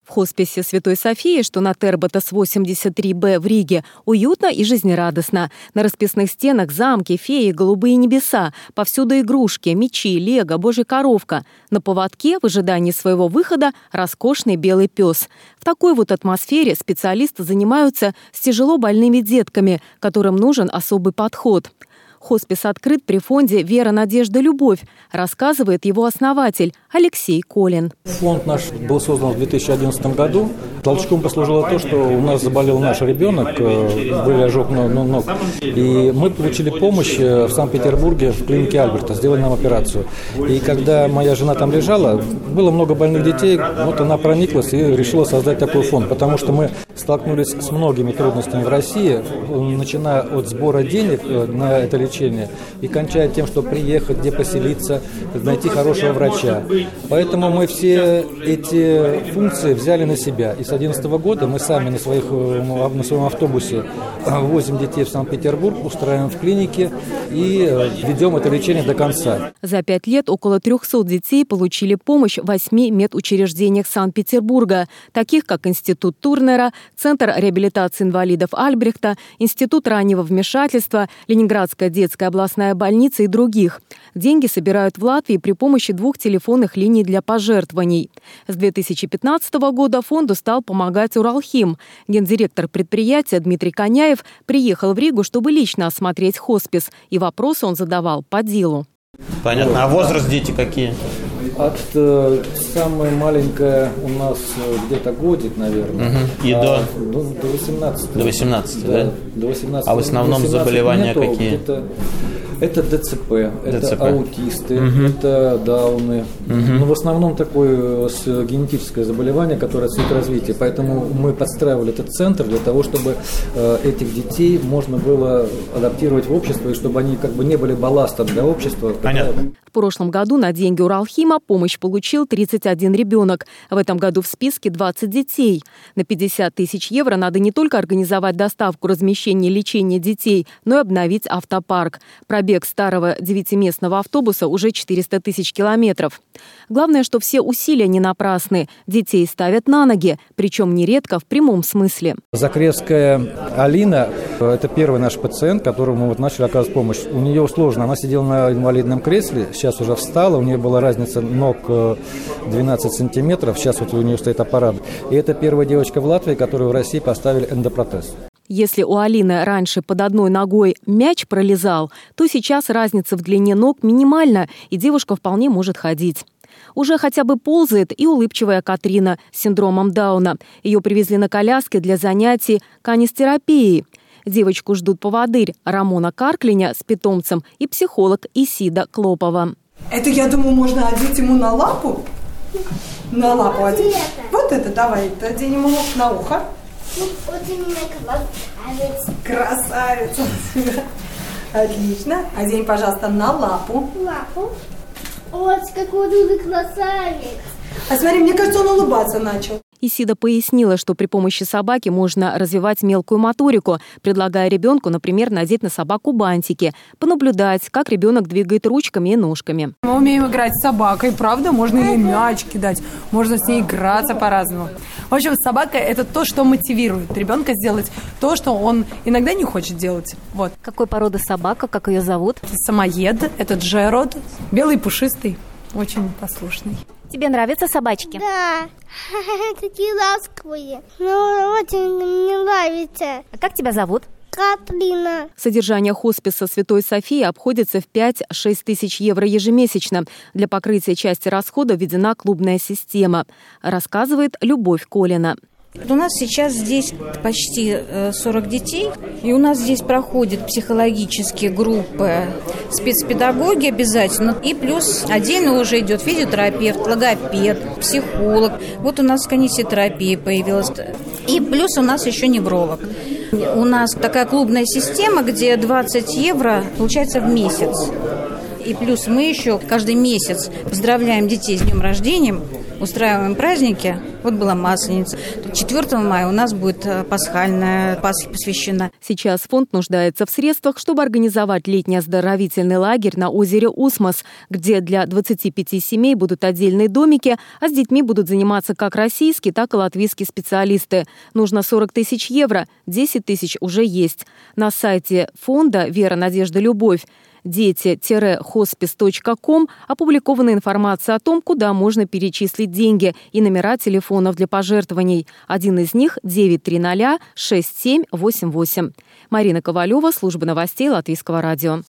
В хосписе Святой Софии, что на Терботас 83Б в Риге, уютно и жизнерадостно. На расписных стенах замки, феи, голубые небеса. Повсюду игрушки, мечи, лего, божья коровка. На поводке, в ожидании своего выхода, роскошный белый пес. В такой вот атмосфере специалисты занимаются с тяжело больными детками, которым нужен особый подход. Хоспис открыт при фонде «Вера, надежда, любовь», рассказывает его основатель Алексей Колин. Фонд наш был создан в 2011 году. Толчком послужило то, что у нас заболел наш ребенок, были ожог ног. И мы получили помощь в Санкт-Петербурге в клинике Альберта, сделали нам операцию. И когда моя жена там лежала, было много больных детей, вот она прониклась и решила создать такой фонд, потому что мы столкнулись с многими трудностями в России, начиная от сбора денег на это лечение и кончая тем, что приехать, где поселиться, найти хорошего врача. Поэтому мы все эти функции взяли на себя. И с 2011 года мы сами на своем автобусе возим детей в Санкт-Петербург, устраиваем в клинике и ведем это лечение до конца. За 5 лет около 300 детей получили помощь в 8 медучреждениях Санкт-Петербурга, таких как Институт Турнера, Центр реабилитации инвалидов Альбрехта, Институт раннего вмешательства, Ленинградская детская областная больница и других. Деньги собирают в Латвии при помощи 2 телефонных линий для пожертвований. С 2015 года фонду стал помогать Уралхим. Гендиректор предприятия Дмитрий Коняев приехал в Ригу, чтобы лично осмотреть хоспис. И вопросы он задавал по делу. Понятно. А возраст дети какие? Самая маленькая у нас где-то годик, наверное. Угу. И до 18. До 18, да? До 18. А в основном заболевания нету, какие? Это ДЦП, это аутисты, это дауны. Но в основном такое генетическое заболевание, которое отсутствует развития. Поэтому мы подстраивали этот центр для того, чтобы этих детей можно было адаптировать в общество, и чтобы они как бы не были балластом для общества. Понятно. В прошлом году на деньги Уралхима помощь получил 31 ребенок. В этом году в списке 20 детей. На 50 тысяч евро надо не только организовать доставку, размещение и лечение детей, но и обновить автопарк. Пробег старого 9-местного автобуса уже 400 тысяч километров. Главное, что все усилия не напрасны. Детей ставят на ноги, причем нередко в прямом смысле. Закревская Алина – это первый наш пациент, которому мы начали оказывать помощь. У нее сложно. Она сидела на инвалидном кресле, сейчас уже встала. У нее была разница ног 12 сантиметров. Сейчас вот у нее стоит аппарат. И это первая девочка в Латвии, которую в России поставили эндопротез. Если у Алины раньше под одной ногой мяч пролезал, то сейчас разница в длине ног минимальна, и девушка вполне может ходить. Уже хотя бы ползает и улыбчивая Катрина с синдромом Дауна. Ее привезли на коляске для занятий канистерапией. Девочку ждут поводырь Рамона Карклиня с питомцем и психолог Исида Клопова. Это, я думаю, можно одеть ему на лапу? На лапу одеть. Вот это давай, одень ему на ухо. Красавица. Отлично. Одень, пожалуйста, на лапу. Лапу. Вот какой он красавец. А смотри, мне кажется, он улыбаться начал. Исида пояснила, что при помощи собаки можно развивать мелкую моторику, предлагая ребенку, например, надеть на собаку бантики, понаблюдать, как ребенок двигает ручками и ножками. Мы умеем играть с собакой, правда? Можно ей мяч кидать, можно с ней играться по-разному. В общем, собака – это то, что мотивирует ребенка сделать то, что он иногда не хочет делать. Вот. Какой породы собака, как ее зовут? Самоед, это Джерод, белый пушистый, очень послушный. Тебе нравятся собачки? Да, такие ласковые. Ну, очень мне нравится. А как тебя зовут? Катрина. Содержание хосписа Святой Софии обходится в 5-6 тысяч евро ежемесячно. Для покрытия части расходов введена клубная система, рассказывает Любовь Колина. У нас сейчас здесь почти 40 детей, и у нас здесь проходят психологические группы, спецпедагоги обязательно, и плюс отдельно уже идет физиотерапевт, логопед, психолог. Вот у нас канистерапия появилась, и плюс у нас еще невролог. У нас такая клубная система, где 20 евро получается в месяц. И плюс мы еще каждый месяц поздравляем детей с днем рождения. устраиваем праздники. Вот была Масленица. 4 мая у нас будет пасхальная, Пасхе посвящена. Сейчас фонд нуждается в средствах, чтобы организовать летний оздоровительный лагерь на озере Усмос, где для 25 семей будут отдельные домики, а с детьми будут заниматься как российские, так и латвийские специалисты. Нужно 40 тысяч евро, 10 тысяч уже есть. На сайте фонда «Вера, надежда, любовь» дети-hospice.com опубликована информация о том, куда можно перечислить деньги и номера телефонов для пожертвований. Один из них 930-6788. Марина Ковалева, служба новостей Латвийского радио.